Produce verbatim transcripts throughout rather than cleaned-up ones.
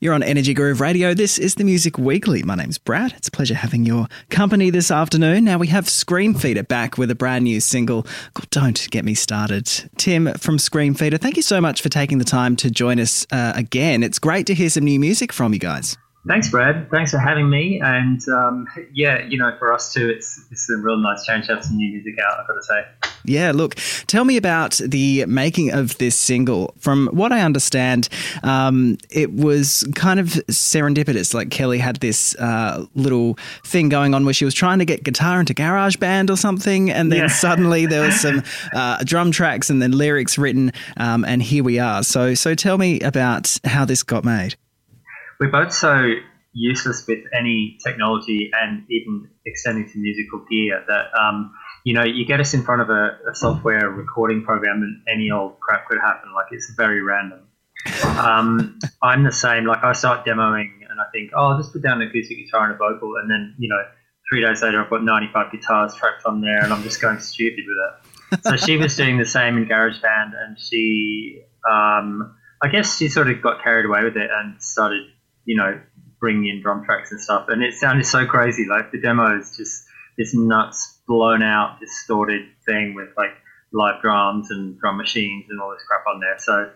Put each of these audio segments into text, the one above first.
You're on Energy Groove Radio. This is the Music Weekly. My name's Brad. It's a pleasure having your company this afternoon. Now we have Screamfeeder back with a brand new single called Don't Get Me Started. Tim from Screamfeeder, thank you so much for taking the time to join us uh, again. It's great to hear some new music from you guys. Thanks, Brad. Thanks for having me. And um, yeah, you know, for us too, it's it's a real nice change to have some new music out, I've got to say. Yeah, look, tell me about the making of this single. From what I understand, um, it was kind of serendipitous. Like Kelly had this uh, little thing going on where she was trying to get guitar into GarageBand or something, and then yeah. suddenly there was some uh, drum tracks and then lyrics written, um, and here we are. So, so tell me about how this got made. We're both so useless with any technology and even extending to musical gear that, um, you know, you get us in front of a, a software recording program and any old crap could happen. Like, it's very random. Um, I'm the same. Like, I start demoing and I think, oh, I'll just put down an acoustic guitar and a vocal, and then, you know, three days later I've got ninety-five guitars tracked on there and I'm just going stupid with it. So she was doing the same in GarageBand, and she, um, I guess she sort of got carried away with it and started, you know, bringing in drum tracks and stuff, and it sounded so crazy. Like, the demo is just this nuts, blown out, distorted thing with like live drums and drum machines and all this crap on there. So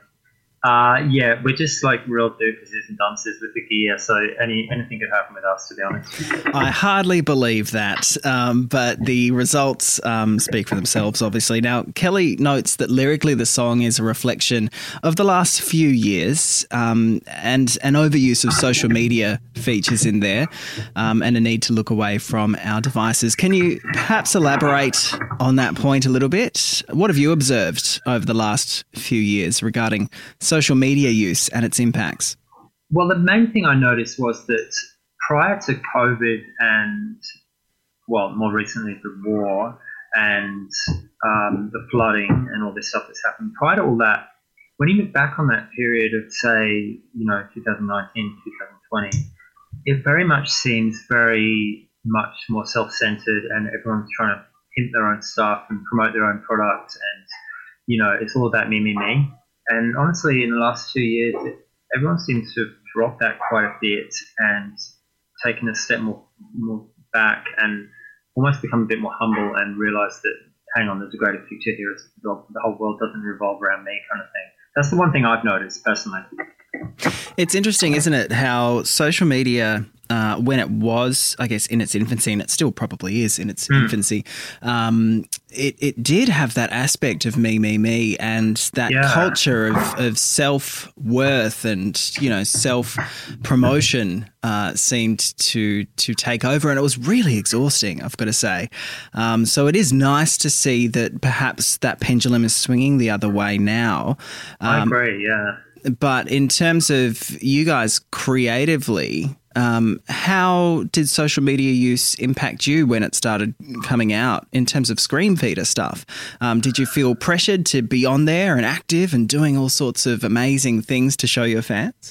uh, yeah, we're just like real doofuses and dunces with the gear, so any anything could happen with us, to be honest. I hardly believe that, um, but the results um, speak for themselves, obviously. Now, Kelly notes that lyrically the song is a reflection of the last few years, um, and an overuse of social media features in there, um, and a need to look away from our devices. Can you perhaps elaborate on that point a little bit? What have you observed over the last few years regarding social media use and its impacts? Well, the main thing I noticed was that prior to COVID and, well, more recently the war and um, the flooding and all this stuff that's happened, prior to all that, when you look back on that period of, say, you know, twenty nineteen, twenty twenty, it very much seems very much more self-centered, and everyone's trying to pimp their own stuff and promote their own products, and, you know, it's all about me, me, me. And honestly, in the last two years, it, everyone seems to have dropped that quite a bit and taken a step more, more back and almost become a bit more humble and realise that, hang on, there's a greater picture here. It's, the whole world doesn't revolve around me, kind of thing. That's the one thing I've noticed personally. It's interesting, isn't it, how social media, uh, when it was, I guess, in its infancy, and it still probably is in its mm. infancy, um, it, it did have that aspect of me, me, me, and that yeah. culture of, of self-worth and, you know, self-promotion uh, seemed to to take over, and it was really exhausting, I've got to say. Um, so it is nice to see that perhaps that pendulum is swinging the other way now. Um, I agree, yeah. But in terms of you guys creatively, um, how did social media use impact you when it started coming out in terms of Screamfeeder stuff? Um, did you feel pressured to be on there and active and doing all sorts of amazing things to show your fans?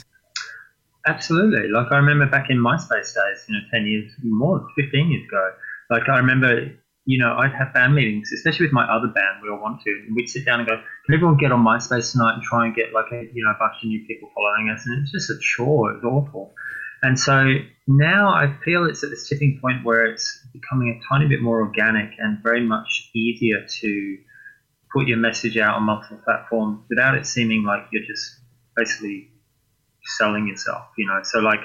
Absolutely. Like, I remember back in MySpace days, you know, ten years, more, fifteen years ago, like I remember, you know, I'd have band meetings, especially with my other band, we all want to, and we'd sit down and go, can everyone get on MySpace tonight and try and get like a, you know, a bunch of new people following us? And it's just a chore. It was awful. And so now I feel it's at this tipping point where it's becoming a tiny bit more organic and very much easier to put your message out on multiple platforms without it seeming like you're just basically selling yourself, you know. So like,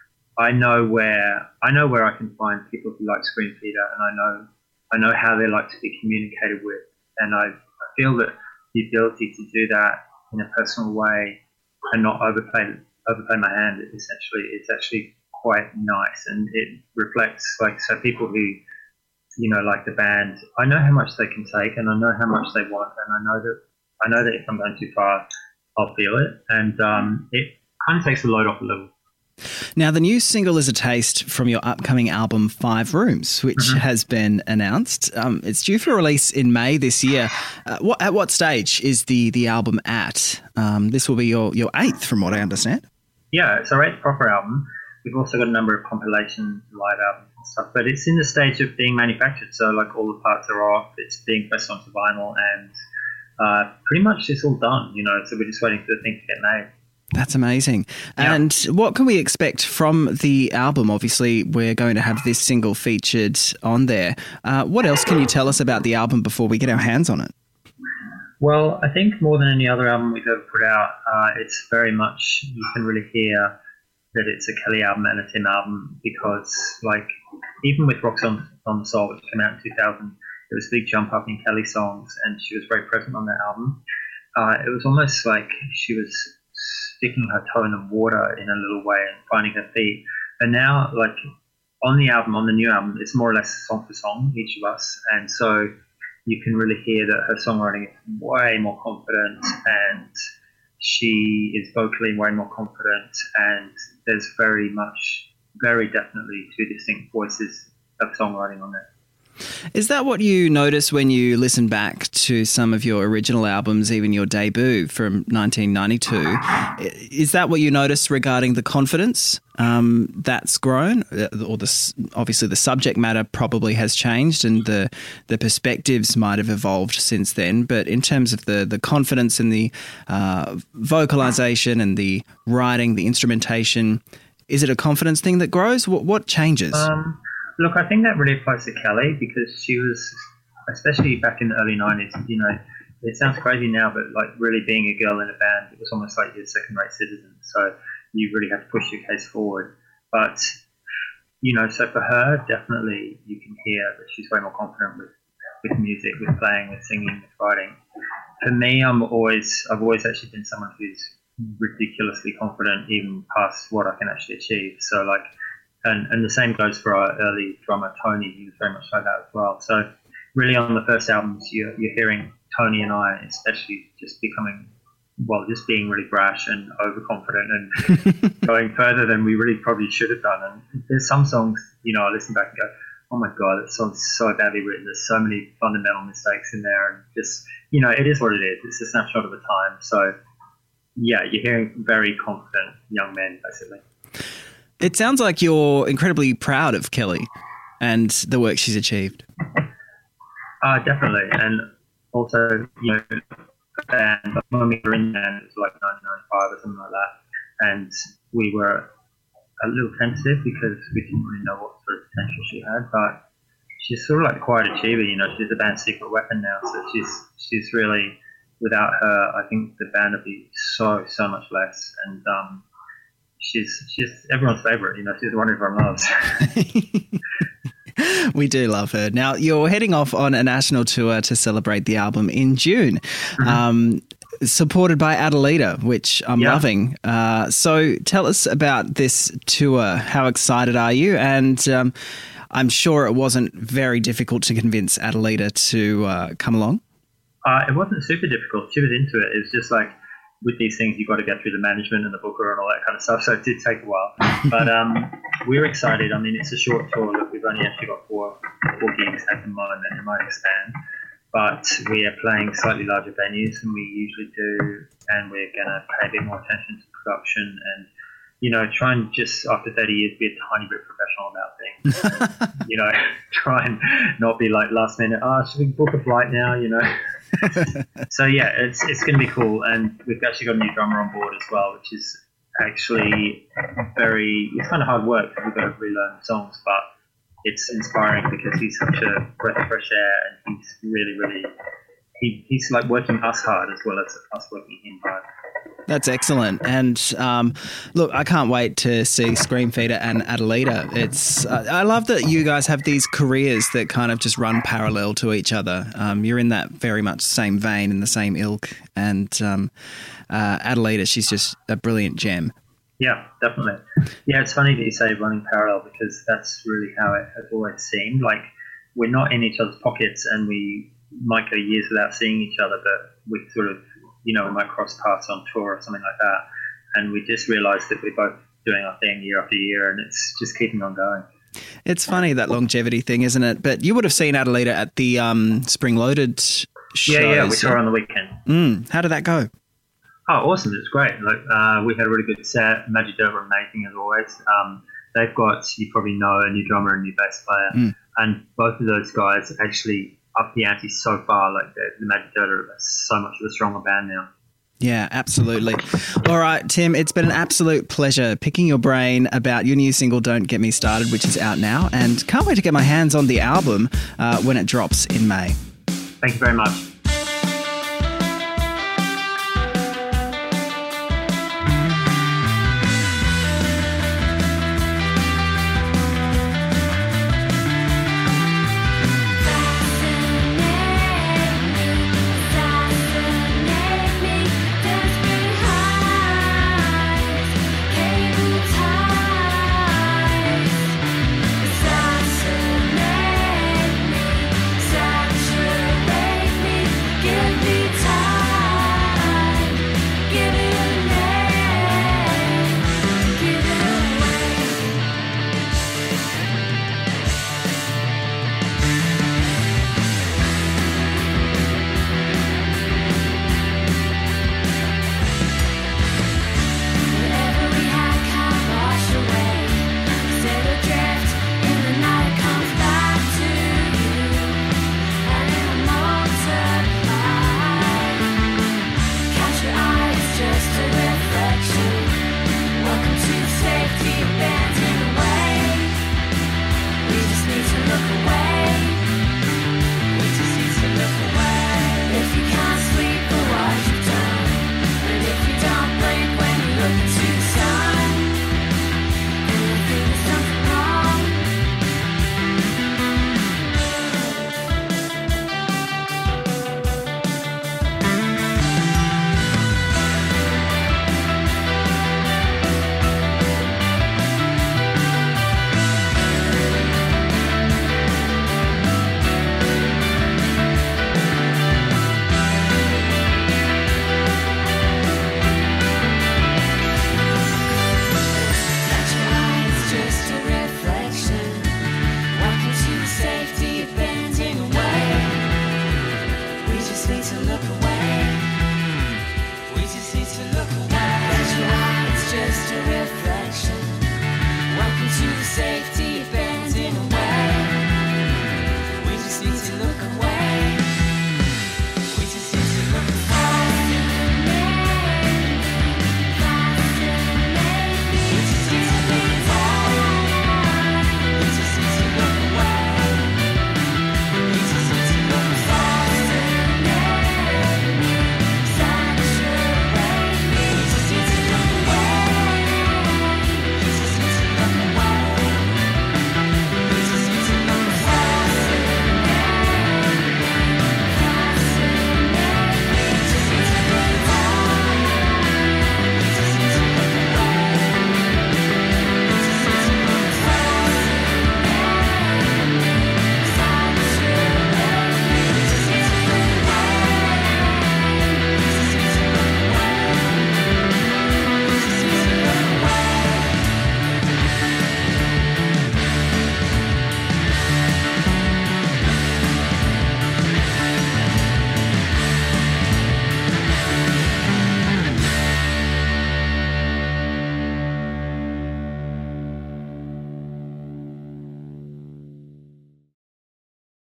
I know where I know where I can find people who like Screamfeeder, and I know I know how they like to be communicated with, and I, I feel that the ability to do that in a personal way and not overplay overplay my hand, essentially, it's actually quite nice, and it reflects, like, so people who, you know, like the band, I know how much they can take, and I know how much they want, and I know that I know that if I'm going too far, I'll feel it, and um, it kind of takes the load off a little. Now, the new single is a taste from your upcoming album, Five Rooms, which mm-hmm. has been announced. Um, it's due for release in May this year. Uh, what, at what stage is the the album at? Um, this will be your, your eighth, from what I understand. Yeah, it's our eighth proper album. We've also got a number of compilation live albums and stuff, but it's in the stage of being manufactured. So, like, all the parts are off. It's being pressed onto vinyl, and uh, pretty much it's all done, you know. So we're just waiting for the thing to get made. That's amazing. Yeah. And what can we expect from the album? Obviously, we're going to have this single featured on there. Uh, what else can you tell us about the album before we get our hands on it? Well, I think more than any other album we've ever put out, uh, it's very much, you can really hear that it's a Kelly album and a Tim album, because like even with Rocks on, on the Soul, which came out in two thousand, there was a big jump up in Kelly songs and she was very present on that album. Uh, it was almost like she was sticking her toe in the water in a little way and finding her feet. And now, like on the album, on the new album, it's more or less song for song, each of us. And so you can really hear that her songwriting is way more confident, and she is vocally way more confident, and there's very much, very definitely two distinct voices of songwriting on there. Is that what you notice when you listen back to some of your original albums, even your debut from nineteen ninety-two? Is that what you notice regarding the confidence um, that's grown? Or the, obviously the subject matter probably has changed and the, the perspectives might have evolved since then. But in terms of the, the confidence and the uh, vocalization and the writing, the instrumentation, is it a confidence thing that grows? What, what changes? Um, Look, I think that really applies to Kelly, because she was, especially back in the early nineties, you know, it sounds crazy now, but like really being a girl in a band, it was almost like you're a second-rate citizen. So you really had to push your case forward. But, you know, so for her, definitely you can hear that she's way more confident with, with music, with playing, with singing, with writing. For me, I'm always, I've always actually been someone who's ridiculously confident, even past what I can actually achieve. So like, And, and the same goes for our early drummer, Tony. He was very much like that as well. So really on the first albums, you're, you're hearing Tony and I especially just becoming, well, just being really brash and overconfident and going further than we really probably should have done. And there's some songs, you know, I listen back and go, oh my God, that song's so badly written. There's so many fundamental mistakes in there. And just, you know, it is what it is. It's a snapshot of the time. So yeah, you're hearing very confident young men, basically. It sounds like you're incredibly proud of Kelly and the work she's achieved. Uh, definitely. And also, you know, and when we were in there, it was like nineteen ninety-five or something like that. And we were a little tentative because we didn't really know what sort of potential she had. But she's sort of like a quiet achiever, you know, she's the band's secret weapon now. So she's, she's really, without her, I think the band would be so, so much less. And, um, She's she's everyone's favourite, you know, she's the one everyone loves. We do love her. Now, you're heading off on a national tour to celebrate the album in June, mm-hmm. um, supported by Adelita, which I'm yeah. loving. Uh, so tell us about this tour. How excited are you? And um, I'm sure it wasn't very difficult to convince Adelita to uh, come along. Uh, it wasn't super difficult. She was into it. It was just like, with these things, you've got to get through the management and the booker and all that kind of stuff. So it did take a while, but um, we were excited. I mean, it's a short tour. Look, we've only actually got four, four gigs at the moment, and it might expand. But we are playing slightly larger venues than we usually do, and we're going to pay a bit more attention to production and, you know, try and just after thirty years be a tiny bit professional about things. You know, try and not be like last minute. Oh, should we book a flight now? You know. So yeah, it's it's going to be cool, and we've actually got a new drummer on board as well, which is actually very. It's kind of hard work because we've got to relearn the songs, but it's inspiring because he's such a breath of fresh air, and he's really, really. He, he's like working us hard as well as us working him hard. That's excellent. And um, look, I can't wait to see Screamfeeder and Adelita. It's uh, I love that you guys have these careers that kind of just run parallel to each other. Um, you're in that very much same vein, in the same ilk. And um, uh, Adelita, she's just a brilliant gem. Yeah, definitely. Yeah, it's funny that you say running parallel because that's really how it has always seemed. Like we're not in each other's pockets and we might go years without seeing each other, but we sort of, you know, we might cross paths on tour or something like that. And we just realised that we're both doing our thing year after year and it's just keeping on going. It's funny, that longevity thing, isn't it? But you would have seen Adelita at the um, Spring Loaded show. Yeah, yeah, we saw her on the weekend. Mm, how did that go? Oh, awesome. It was great. Like, uh, we had a really good set. Magic Dirt were amazing as always. Um, they've got, you probably know, a new drummer and a new bass player. Mm. And both of those guys actually up the ante so far. Like the, the Magic Dirt are so much of a stronger band now. Yeah, absolutely. All right, Tim, it's been an absolute pleasure picking your brain about your new single, Don't Get Me Started, which is out now, and can't wait to get my hands on the album uh, when it drops in May. Thank you very much.